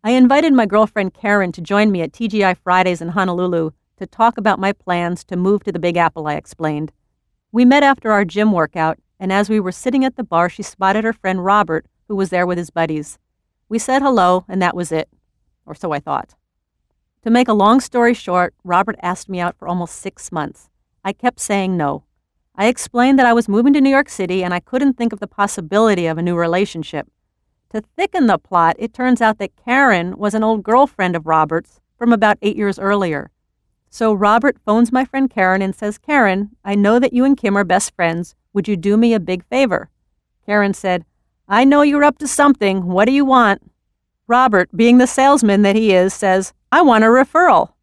I invited my girlfriend Karen to join me at TGI Fridays in Honolulu to talk about my plans to move to the Big Apple, I explained. We met after our gym workout, and as we were sitting at the bar, she spotted her friend Robert, who was there with his buddies. We said hello, and that was it. Or so I thought. To make a long story short, Robert asked me out for almost 6 months. I kept saying no. I explained that I was moving to New York City and I couldn't think of the possibility of a new relationship. To thicken the plot, it turns out that Karen was an old girlfriend of Robert's from about 8 years earlier. So Robert phones my friend Karen and says, "Karen, I know that you and Kim are best friends. Would you do me a big favor?" Karen said, "I know you're up to something. What do you want?" Robert, being the salesman that he is, says, "I want a referral."